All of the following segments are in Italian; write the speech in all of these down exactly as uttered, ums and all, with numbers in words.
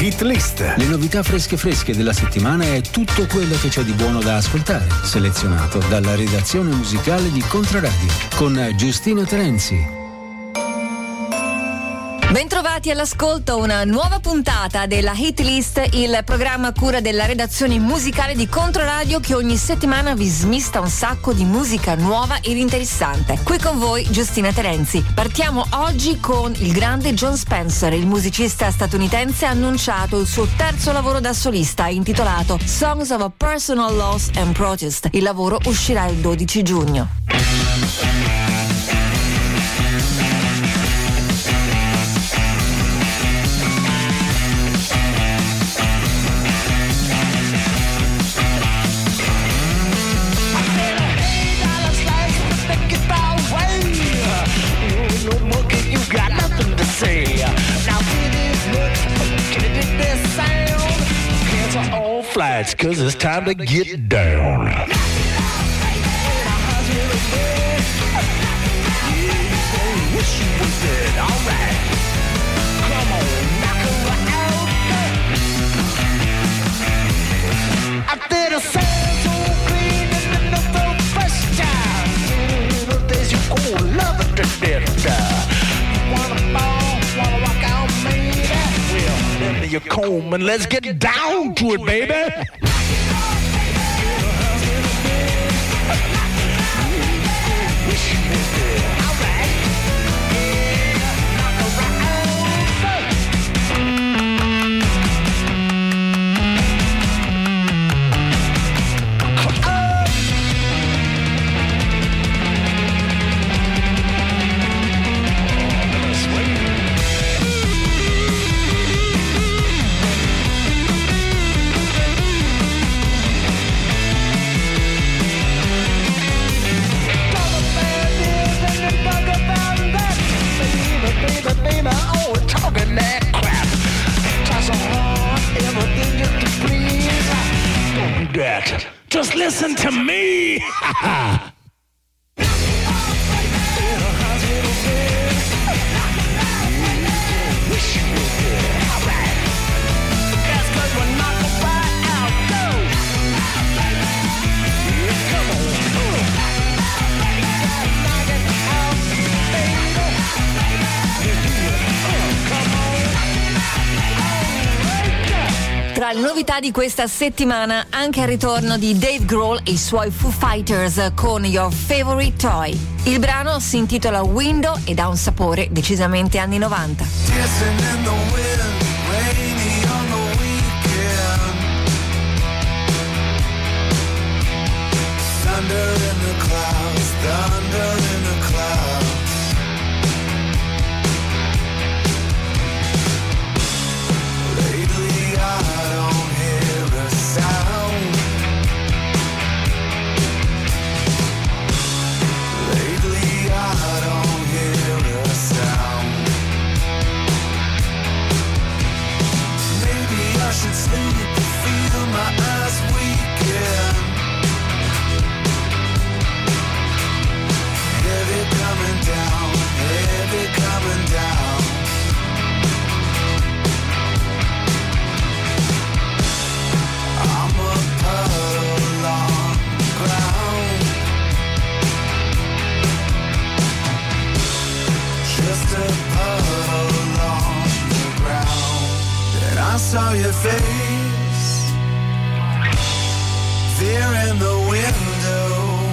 Hit List. Le novità fresche fresche della settimana e tutto quello che c'è di buono da ascoltare, selezionato dalla redazione musicale di Controradio con Giustina Terenzi. Bentrovati all'ascolto, una nuova puntata della Hit List, il programma a cura della redazione musicale di Controradio che ogni settimana vi smista un sacco di musica nuova ed interessante. Qui con voi Giustina Terenzi. Partiamo oggi con il grande Jon Spencer. Il musicista statunitense ha annunciato il suo terzo lavoro da solista intitolato Songs of a Personal Loss and Protest. Il lavoro uscirà il dodici giugno. Flights, cause it's time to get down. Your comb and let's get down to it, baby. Just listen to me. Tra le novità di questa settimana anche il ritorno di Dave Grohl e i suoi Foo Fighters con Your Favorite Toy. Il brano si intitola Window ed ha un sapore decisamente anni novanta. I saw your face there in the window.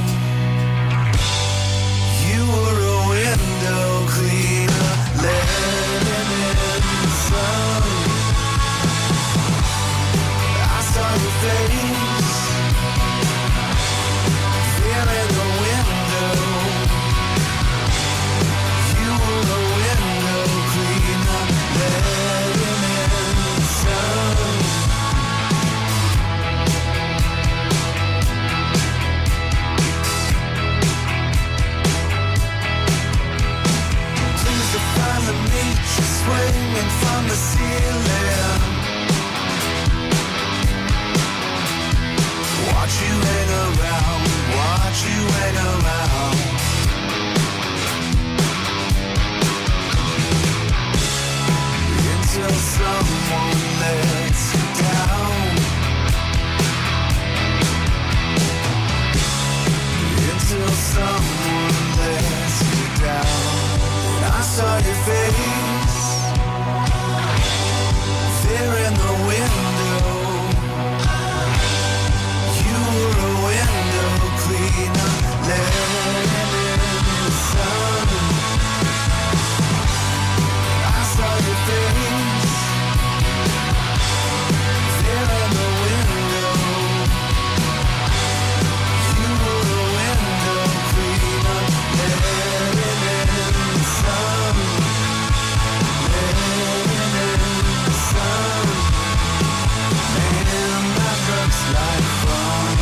You were a window cleaner, letting in the sun. I saw your face there in the window. You were a window cleaner, letting in the sun. Please define the nature swinging from the ceiling. Watch you hang around, watch you hang around. Until someone there face there in the window. You were a window cleaner, letting in the sun. I saw your face there in the window. You were a window cleaner, letting in the sun. Letting in the sun. Man, that looks like fun.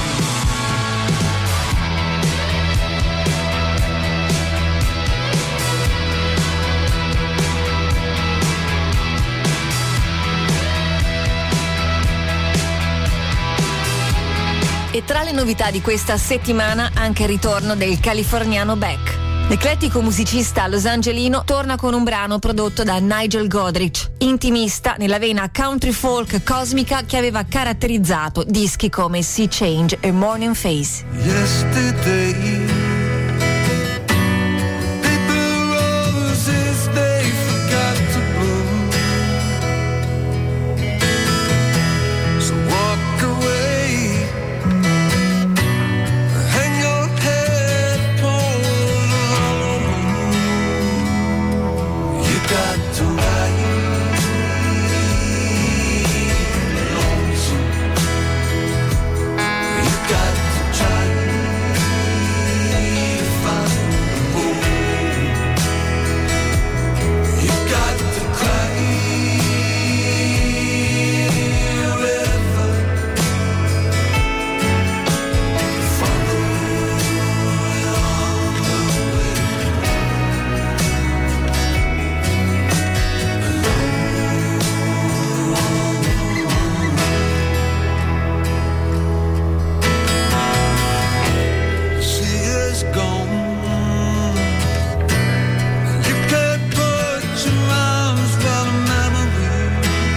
E tra le novità di questa settimana anche il ritorno del californiano Beck. L'eclettico musicista losangelino torna con un brano prodotto da Nigel Godrich, intimista nella vena country folk cosmica che aveva caratterizzato dischi come Sea Change e Morning Phase. Yesterday, paper roses they forgot to bloom. So walk away, hang your head, hold on. You got to ride lonesome. You got to try to find the moon. You got to cry a river. Follow along the way. She is gone. You can't put your arms around a memory.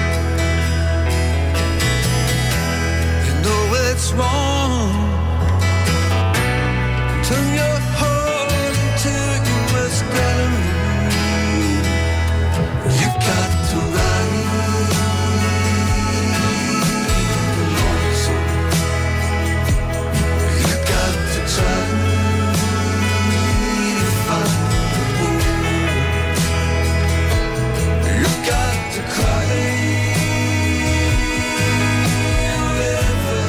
You know it's wrong. Turn your heart into your worst gallery. You got to ride lonesome. You got to try to find the moon. You got to cry a river.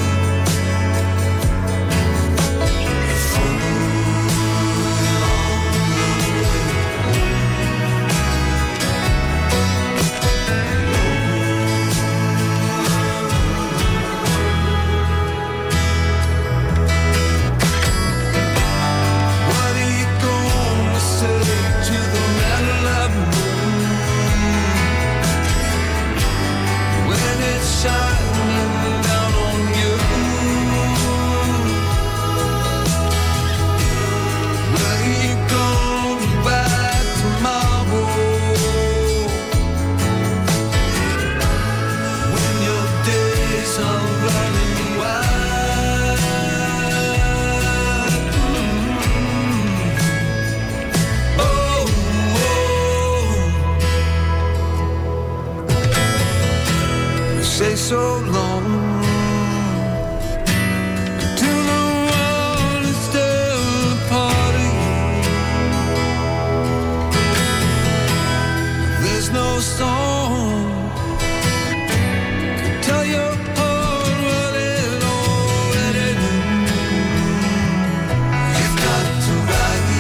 Follow along the way. What are you gonna say to the man who loved moon when it's shining down on you? Where are you gonna buy tomorrow when your days are running wild? Oh, oh. Say so long till the world is still a party. There's no song to tell your heart what it already knew. You've got to ride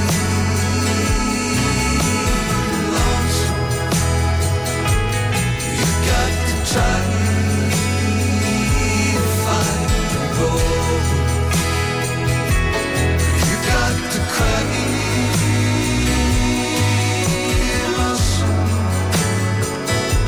lonesome. You got to try to find the road. You got to cry lonesome.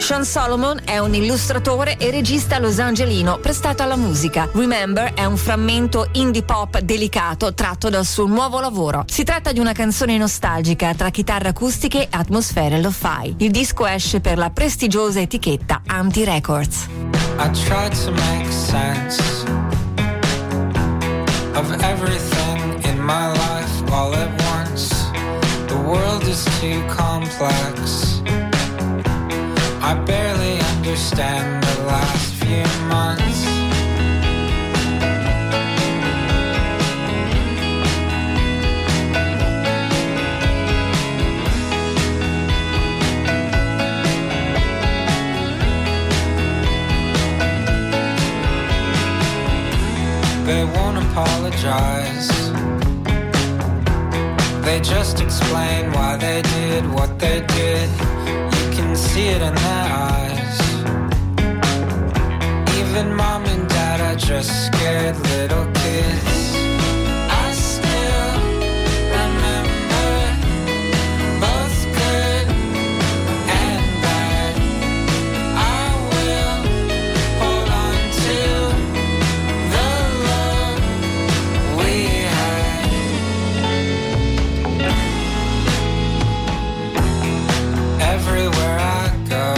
Sean Solomon è un illustratore e regista losangelino prestato alla musica. Remember è un frammento indie pop delicato tratto dal suo nuovo lavoro. Si tratta di una canzone nostalgica tra chitarre acustiche e atmosfere lo-fi. Il disco esce per la prestigiosa etichetta Anti Records. I tried to make sense of everything in my life all at once. The world is too complex. I barely understand the last few months. They won't apologize. They just explain why they did what they did. You can see it in their eyes. Even mom and dad are just scared little kids. I still remember both good and bad. I will hold on to the love we had. Everywhere I go,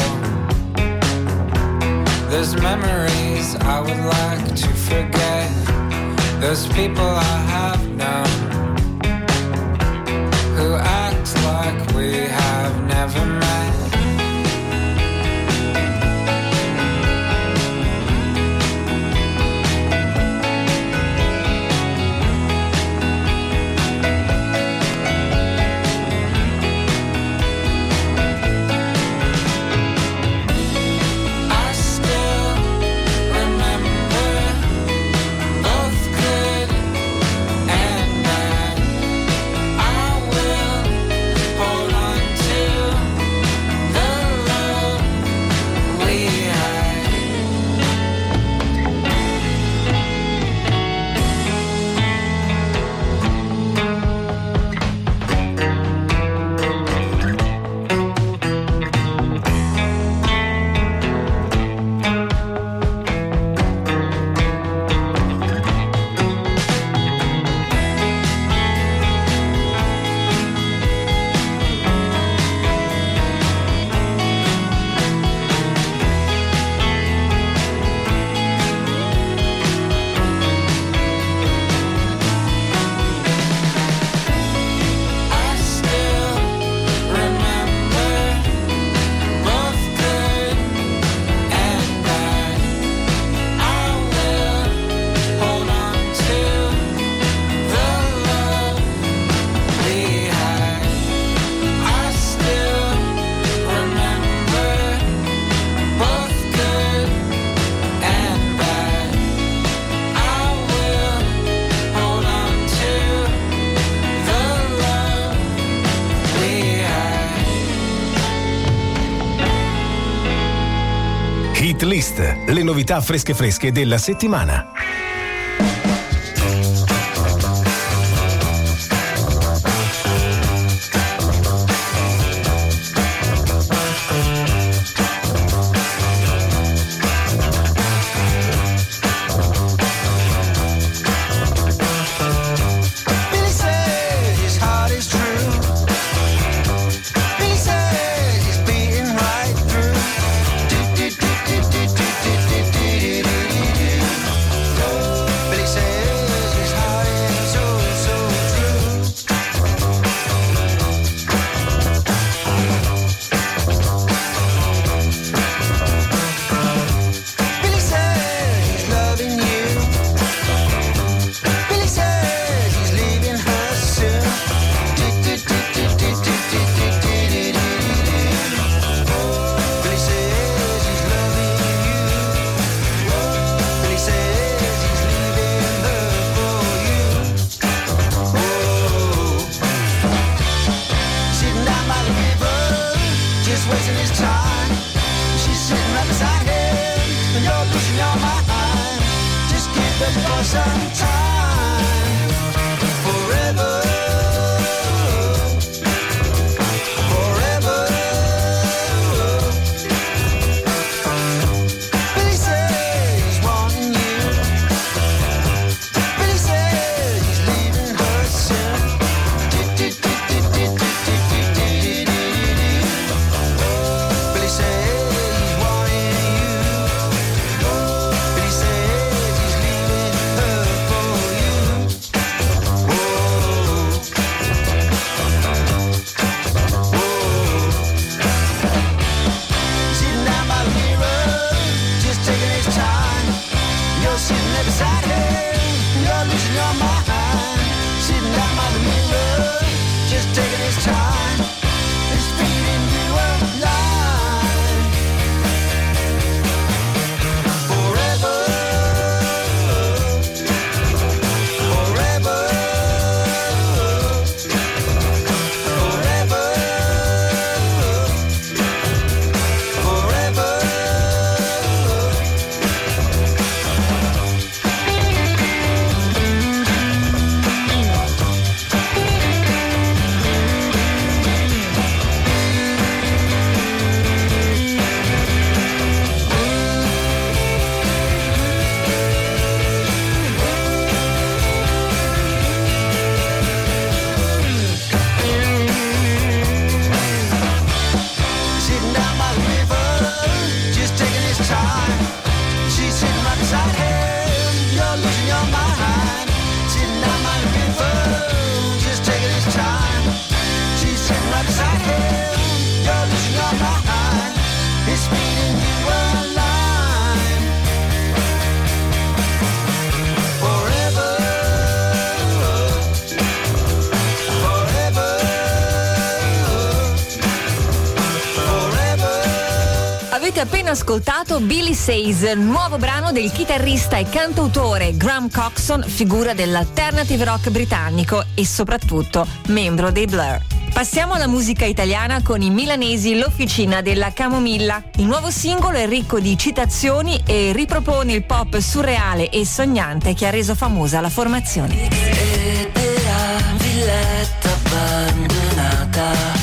there's memories I would like to forget. There's people I have known who act like we have never met. I still remember both good and bad. I will hold on to the love we had. I still remember both good and bad. I will hold on to the love we had. I still remember both good and bad. I will hold on to the love we had. Hit List, le novità fresche fresche della settimana. Billy said his heart is true. Billy said he's beating right through. Billy says his heart is so, so true. Billy says he's loving you. Billy says he's leaving her soon. Billy says he's loving you. Billy says he's leaving her for you. Oh, sitting down by the river, just wasting his time. She's sitting right beside him, and you're losing your mind. Just give the boy some time. Forever, forever. appena ascoltato Billy Says, nuovo brano del chitarrista e cantautore Graham Coxon, figura dell'alternative rock britannico e soprattutto membro dei Blur. Passiamo alla musica italiana con i milanesi L'Officina della Camomilla. Il nuovo singolo è ricco di citazioni e ripropone il pop surreale e sognante che ha reso famosa la formazione. E della villetta abbandonata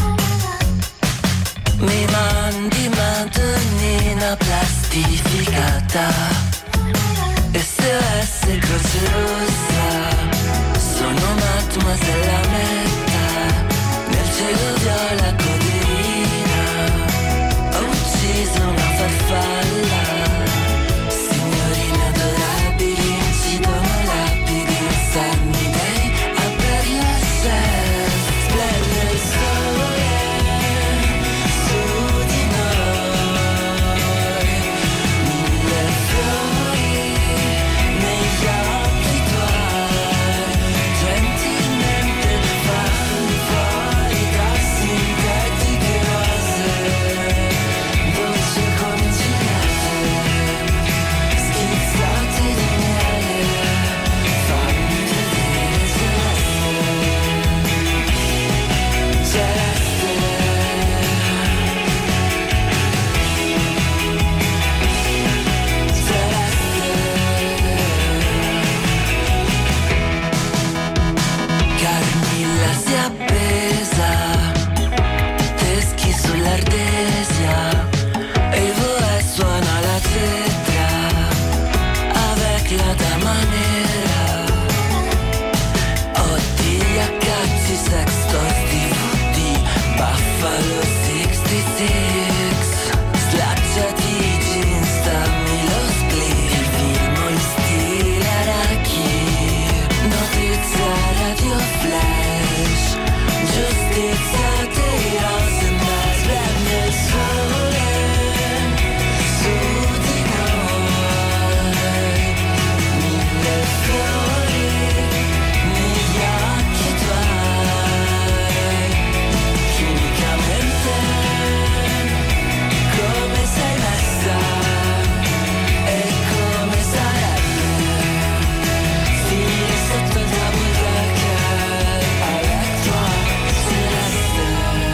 mi mandi Madonnina plastificata e se essere Croce Rossa sono Mademoiselle Lametta nel cielo viola coderina ho ucciso una farfalla signorine adorabili incidono lapidi sanni dei a per la chef splende il sole su di noi mille fiori negli occhi tuoi gentilmente fanno fuori da sintetiche rose dolce come ciliegie schizzate di miele fammi vedere celeste celeste Carmilla si è appesa, teschi sull'ardesia, e il voe suona la cetra, avec la dama nera. Ho degli accazzi, sextos, D V D, Buffalo sessantasei, slacciati i jeans, dammi lo split, il film in stile Arachì, notizia radio flash, giustiziate i Rosenberg, splende il sole su di noi, mille fiori negli occhi tuoi, chimicamente come sei messa e come sarebbe finire sotto il double decker electro celeste.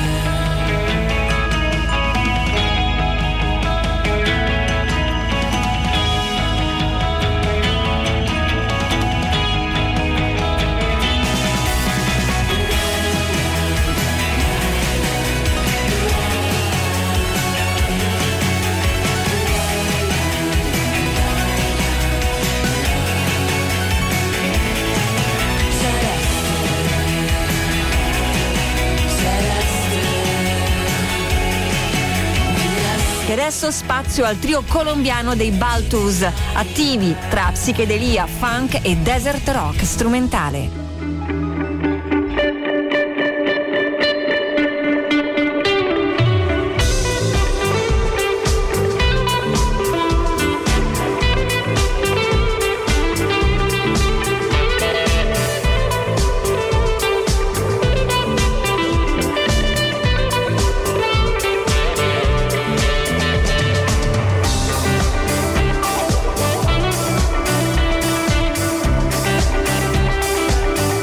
E adesso spazio al trio colombiano dei Baltus, attivi tra psichedelia, funk e desert rock strumentale. Celeste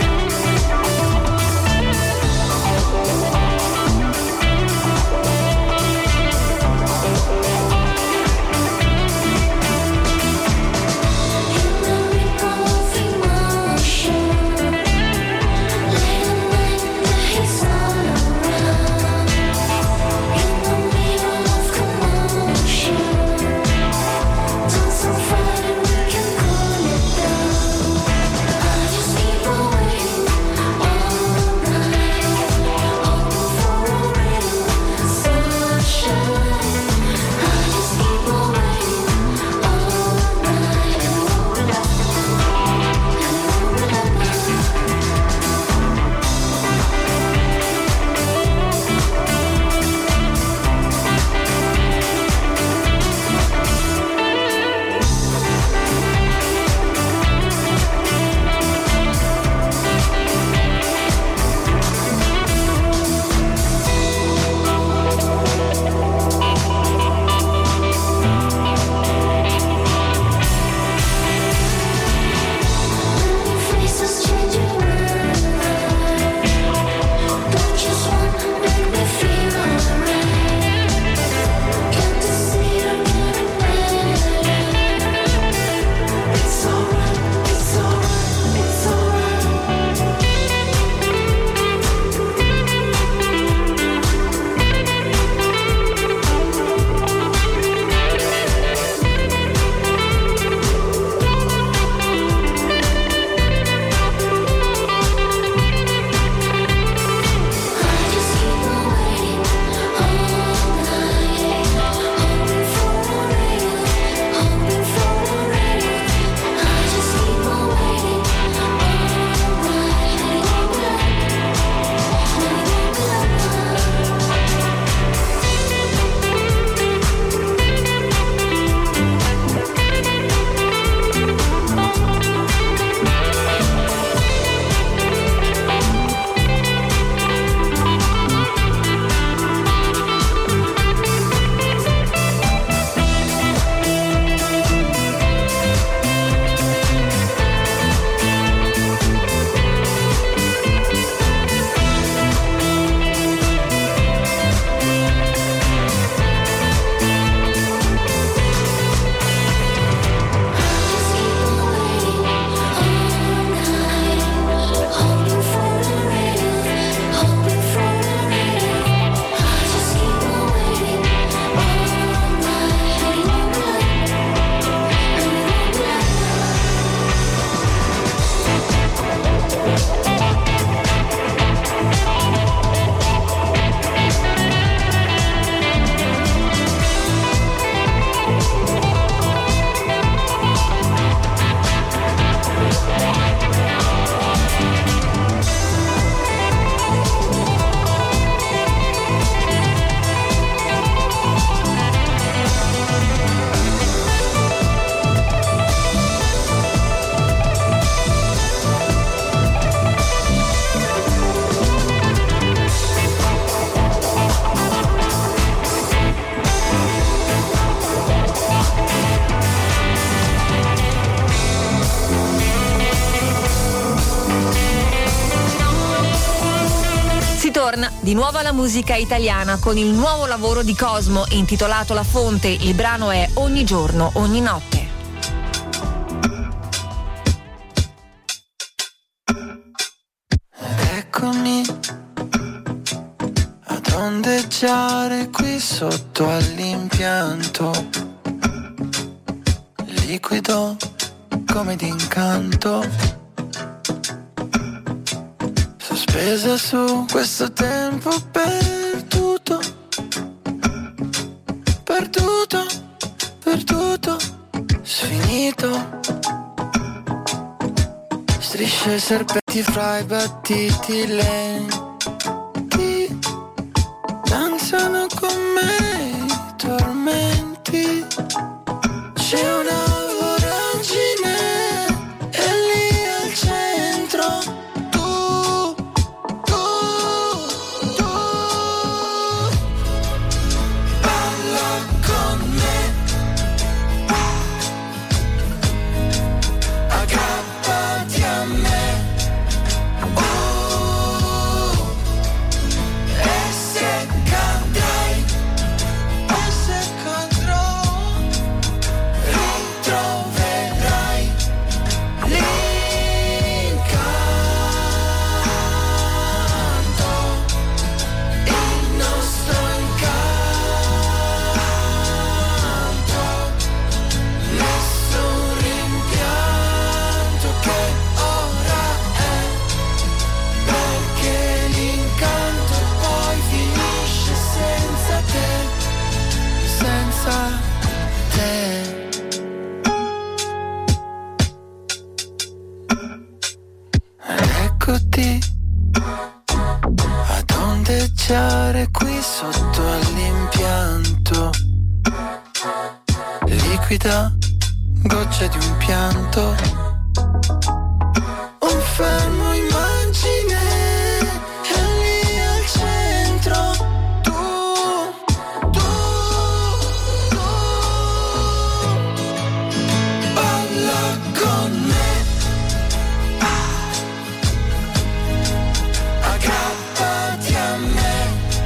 Ritorna di nuovo alla musica italiana con il nuovo lavoro di Cosmo intitolato La Fonte. Il brano è Ogni giorno, ogni notte. Eccomi ad ondeggiare qui sotto all'impianto, liquido come d'incanto, sospesa su questo tempo perduto, perduto, perduto, sfinito. Strisce serpenti fra i battiti lenti, danzano con me i tormenti. C'è una voragine e lì al centro tu, tu, tu. Balla con me, aggrappati a me. Oh, e se cadrai, e se cadrò, ritroverai l'incanto, il nostro incanto. Nessun rimpianto che ora è, perché l'incanto poi finisce senza te, senza te. Ed eccoti ad ondeggiare qui sotto all'impianto, liquida goccia di un pianto, un fermo immagine e lì al centro tu, tu, tu. Balla con me, aggrappati a me.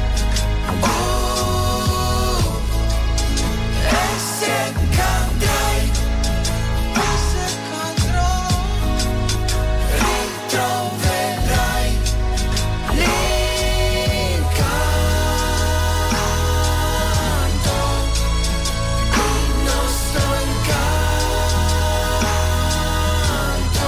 Oh, e se cadrai, e se cadrò, ritroverai l'incanto, il nostro incanto.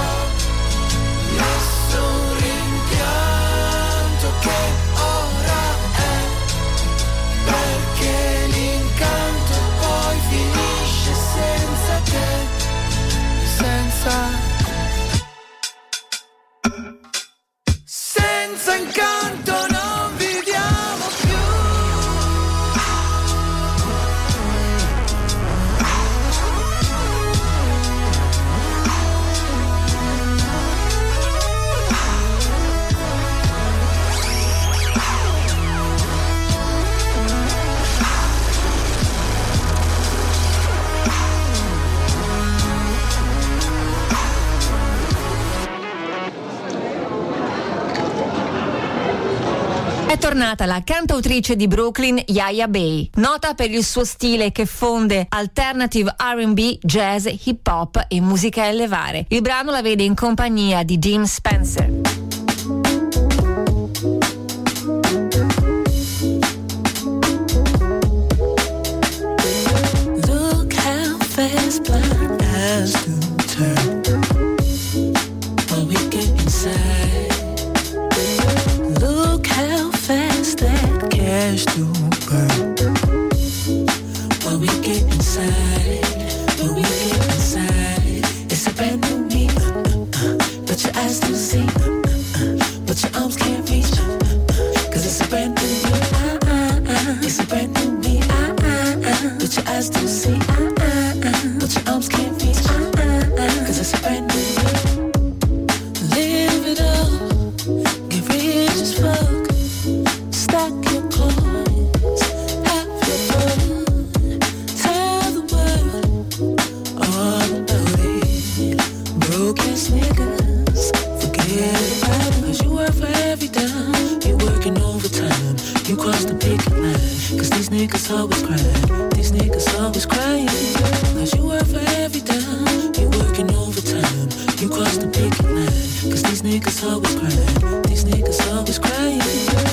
Nessun rimpianto che ora è, perché l'incanto poi finisce senza te, senza senza incanto non viviamo più. È tornata la cantautrice di Brooklyn, Yaya Bay, nota per il suo stile che fonde alternative R and B, jazz, hip hop e musica a levare. Il brano la vede in compagnia di Dean Spencer. Look how fast blind eyes do turn when we get inside. Look how fast that cash do burn when we get inside. When we get inside, it's a brand new me, uh, uh, uh, but your eyes don't see, uh, uh, uh, but your arms can't reach, uh, uh, uh, cause it's a brand new me, uh, uh, uh, it's a brand new me, uh, uh, uh, but your eyes don't see, uh, uh, uh, but your arms can't reach, uh, uh, uh, cause it's a brand new me. Live it up, get rich as fuck, stack your coins, have your fun, tell the world all about it. Broke ass niggas, forget about it, cause you work for every dime, you're working over you cross the picket line. Cause these niggas always crying, these niggas always crying. Cause you work for every dime, you working overtime. You cross the picket line, cause these niggas always crying, these niggas always crying.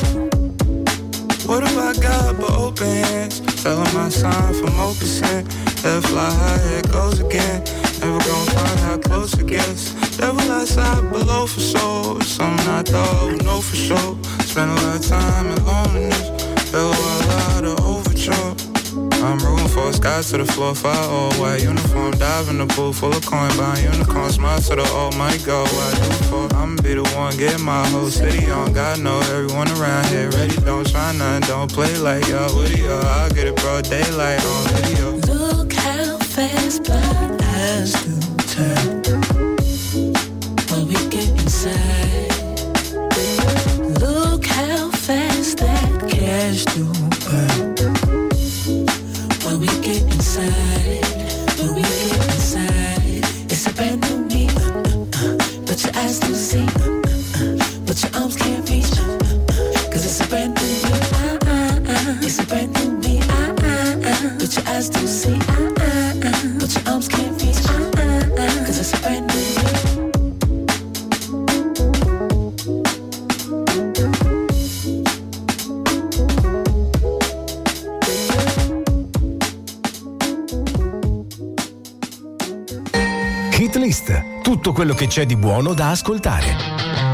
What have I got but open hands? Tell them my sign for more percent. Head fly high, here it goes again. Never gonna find how close it gets. Devil outside below for sure. Something I thought I would know for sure. Spent a lot of time in loneliness. Fell a lot of overture. I'm rooting for skies to the floor. Fire all white uniform. Dive in the pool full of coin. Buying unicorn. Smile to the almighty God. What I do for? I'ma be the one. Get my whole city on. God know everyone around here ready. Don't try nothing. Don't play like y'all. What do y'all? I'll get it broad daylight on video. Look how fast blind eyes do turn when we get inside. Look how fast that cash do burn when we get inside. When we get inside, it's a brand new me. Uh, uh, but your eyes do see, uh, uh, but your arms can't reach. Uh, uh, Cause it's a brand new me. Uh, uh, uh, it's a brand new me. Uh, uh, uh, but your eyes do see. Uh, uh, uh, but your arms can't reach. Uh, uh, uh, Cause it's a brand new me. Hit List, tutto quello che c'è di buono da ascoltare.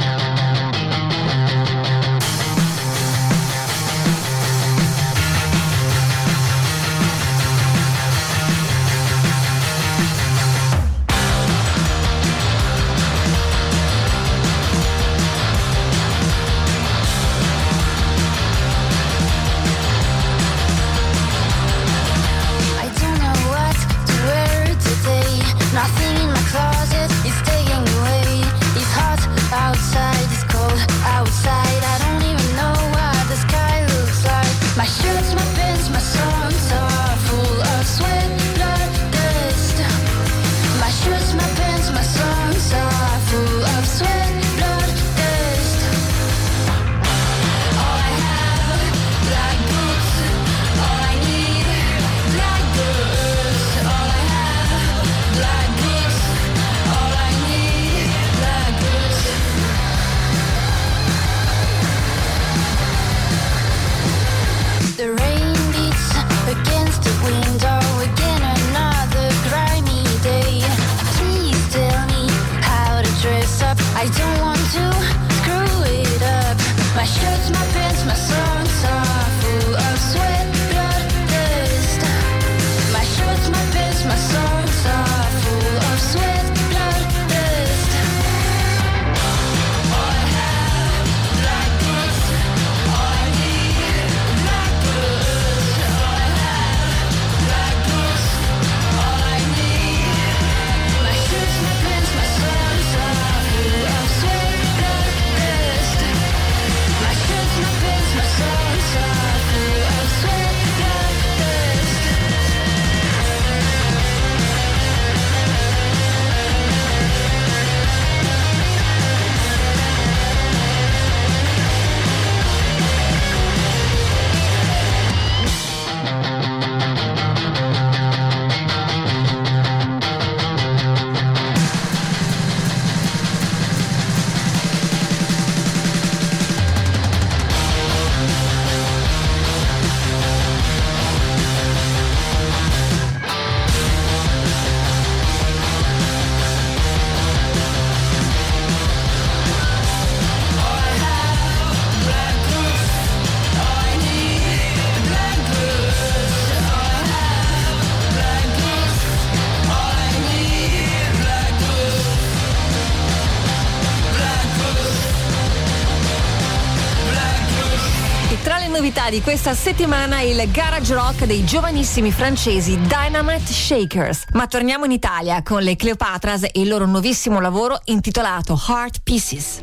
Nothing in my closet is taking away. It's hot outside, it's cold outside. I don't even know what the sky looks like. My shirts, my pants, my songs are full of sweat, blood, dust. My shirts, my pants, my songs are full of sweat, blood, dust. All I have, black boots. All I need, black boots. All I have, black boots. All I need, black boots. The rain beats against the window again, another grimy day. Please tell me how to dress up. I don't want to screw it up. My shirts, my pants, my songs are full of sweat, blood, dust. My shirts, my pants, my songs are full of sweat, blood, dust. All I have, black boots. All I need, black boots. All I have, black boots. All I need. My shirts, my pants, my songs are full of sweat, blood, dust. My shirts, my pants, my songs are full of sweat, blood, dust. E tra le novità di questa settimana il garage rock dei giovanissimi francesi Dynamite Shakers. Ma torniamo in Italia con le Cleopatras e il loro nuovissimo lavoro intitolato Heart Pieces.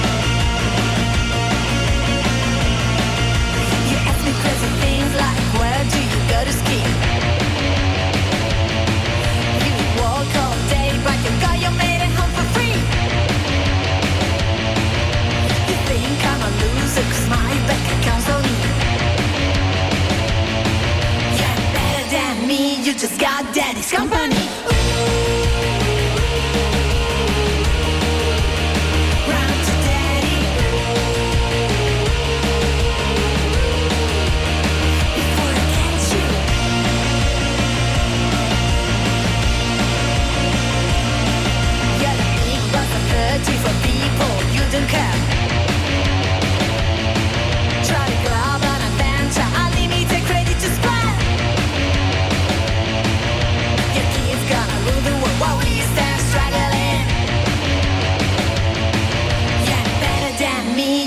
You ask me crazy things like where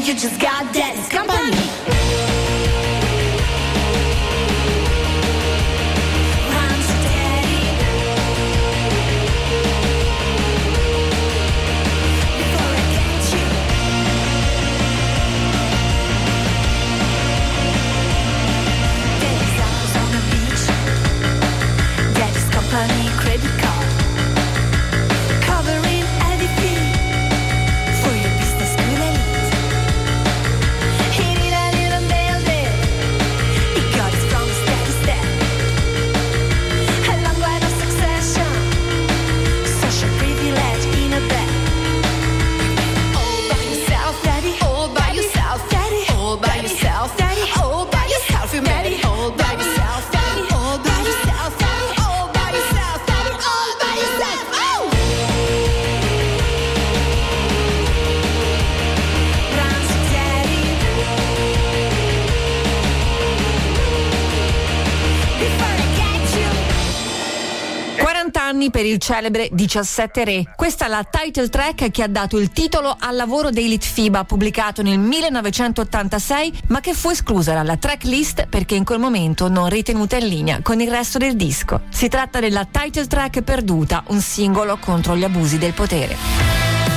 you just got daddy's company. Credit card covering any fee for your business school elite. He did a little nail there. He got it from step to step. A long line of succession, social privilege in a bed. All by yourself, daddy. All by yourself, daddy. All by yourself, daddy. All by yourself, you made it. All by yourself, daddy. All by yourself, daddy. Anni per il celebre diciassette Re. Questa è la title track che ha dato il titolo al lavoro dei Litfiba, pubblicato nel millenovecentottantasei, ma che fu esclusa dalla tracklist perché in quel momento non ritenuta in linea con il resto del disco. Si tratta della title track perduta, un singolo contro gli abusi del potere.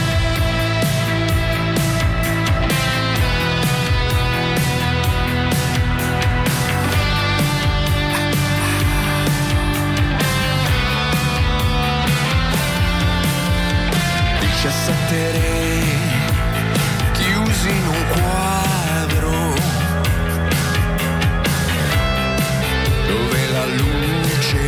diciassette re chiusi in un quadro dove la luce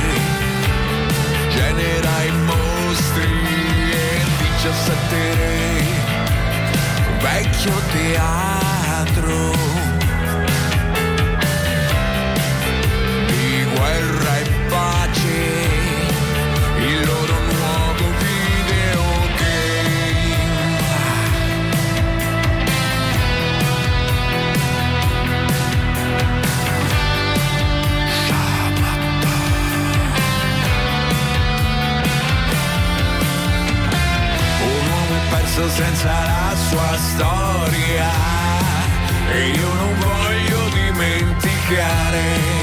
genera i mostri e diciassette re un vecchio teatro di guerra e pace, il loro nuovo video. Senza la sua storia e io non voglio dimenticare.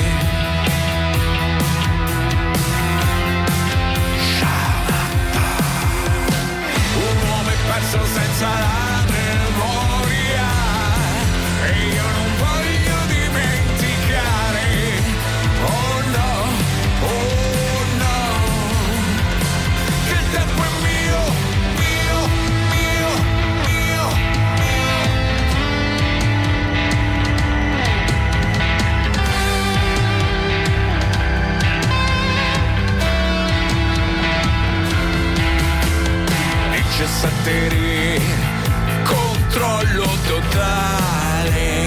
Un uomo è perso senza la memoria e io non voglio dimenticare. Oh no, oh no, che il tempo è mio. diciassette re, controllo totale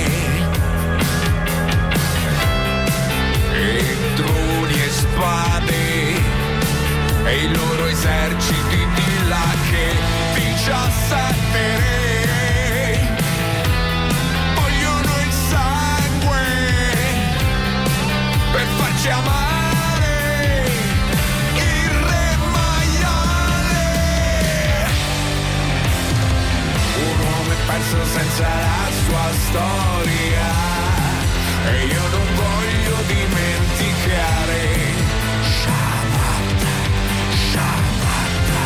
e droni e spade e i loro eserciti di là che diciassette re vogliono il sangue per farci amare. Perso senza la sua storia e io non voglio dimenticare. Shabata, Shabata.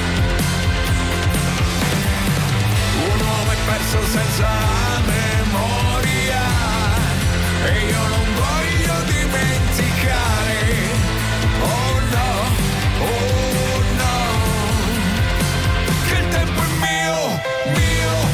Un uomo è perso senza memoria e io non voglio dimenticare. Oh no, oh no, che il tempo è mio, mio.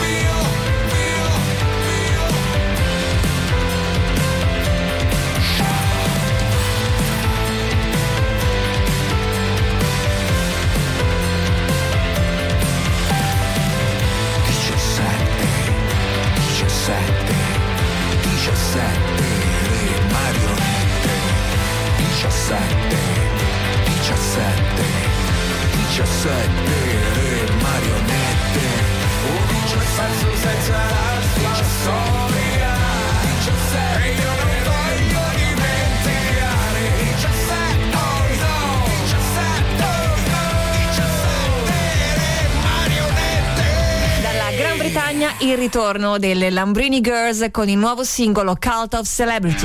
diciassette le marionette, diciassette, diciassette, diciassette le marionette, un uomo è perso senza la sua storia, diciassette, e io non voglio dimenticare, diciassette, oh no, diciassette, oh no, diciassette le marionette. Dalla gran Bretagna il ritorno delle Lambrini Girls con il nuovo singolo Cult of Celebrity.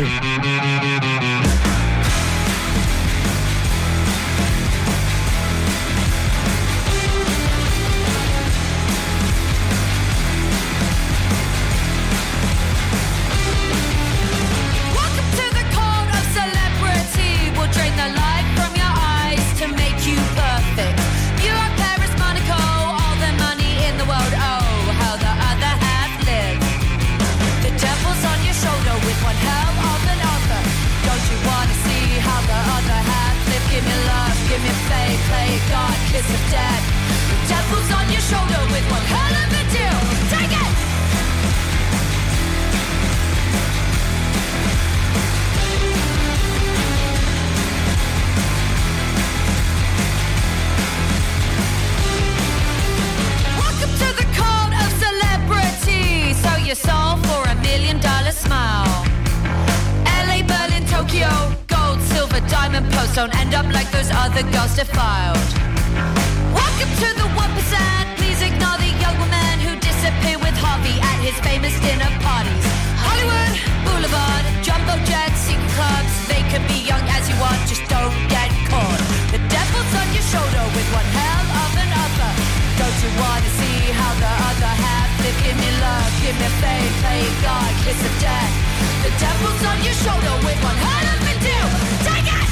Don't end up like those other girls defiled. Welcome to the one percent. Please ignore the young woman who disappeared with Harvey at his famous dinner parties. Hollywood Boulevard, jumbo jets, secret clubs. They can be young as you want, just don't get caught. The devil's on your shoulder with one hell of an offer. Don't you wanna see how the other half live? Give me love, give me faith, play God, kiss of death. The devil's on your shoulder with one hell of a deal. Take it!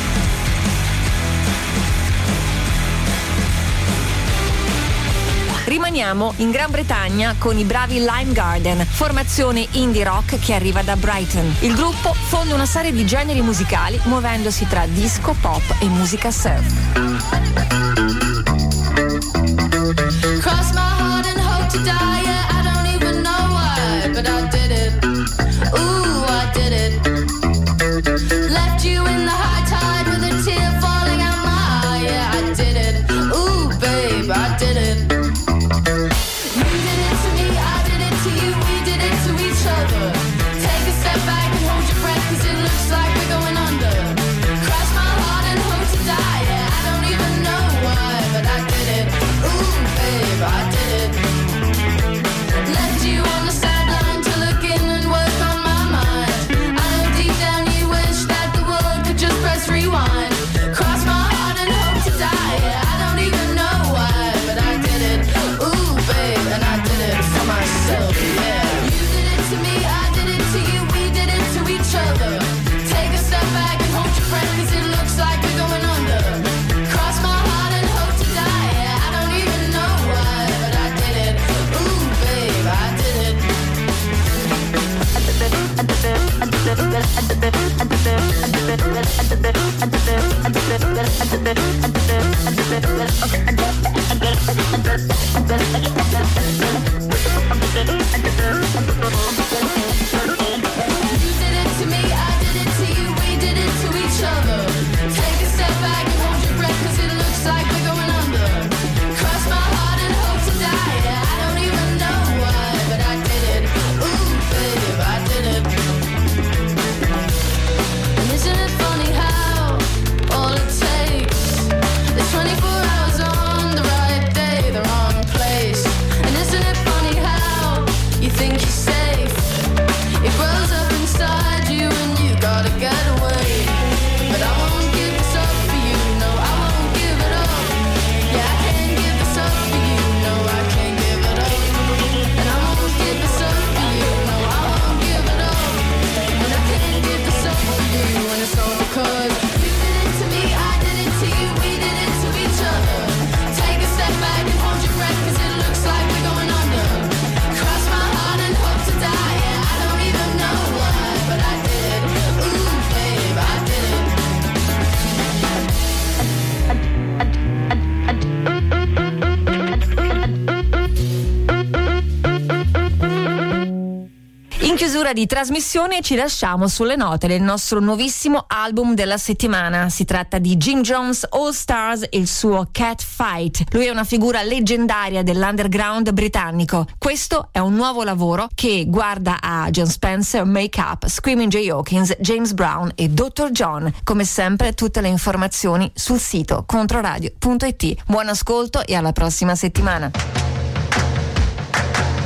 Rimaniamo in Gran Bretagna con i bravi Lime Garden, formazione indie rock che arriva da Brighton. Il gruppo fonde una serie di generi musicali muovendosi tra disco, pop e musica surf. Cross my heart and hope to die, yeah, I don't even know why, but I did it. Ooh, I did it. Left you in the high tide with a tear falling out my eye, yeah, I did it. Ooh, babe, I did it. Di trasmissione ci lasciamo sulle note del nostro nuovissimo album della settimana. Si tratta di Jim Jones All Stars e il suo Cat Fight. Lui è una figura leggendaria dell'underground britannico. Questo è un nuovo lavoro che guarda a John Spencer, Make Up, Screaming Jay Hawkins, James Brown e dottor John. Come sempre tutte le informazioni sul sito controradio punto it. Buon ascolto e alla prossima settimana.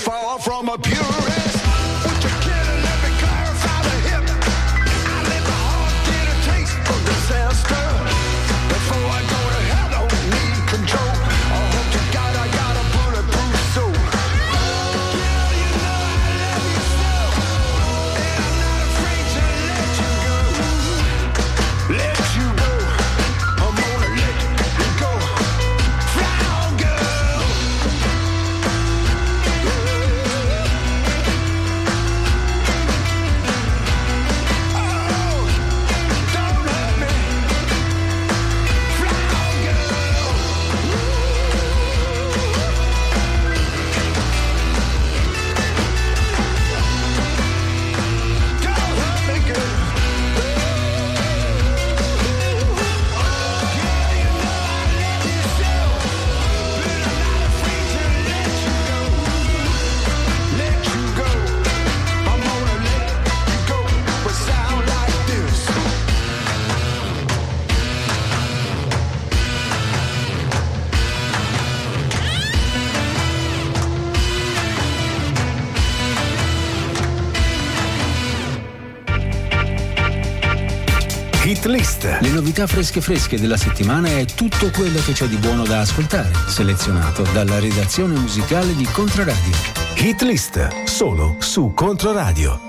far from a purist. Would you care to let me clarify the hip? I let my heart get a taste of disaster. Before I go to hell, I don't need control. I hope to God I got a bulletproof soul. Girl, you know I love you so, and I'm not afraid to let you go. Let you go. I'm gonna let you go. Fly on, girl. Oh, don't hurt me. Fly on, girl. Don't hurt me, girl. Let you go. I'm gonna let you go. But sound like this. Hit List. Le novità fresche fresche della settimana e tutto quello che c'è di buono da ascoltare, selezionato dalla redazione musicale di Controradio. Hit List. Solo su Controradio.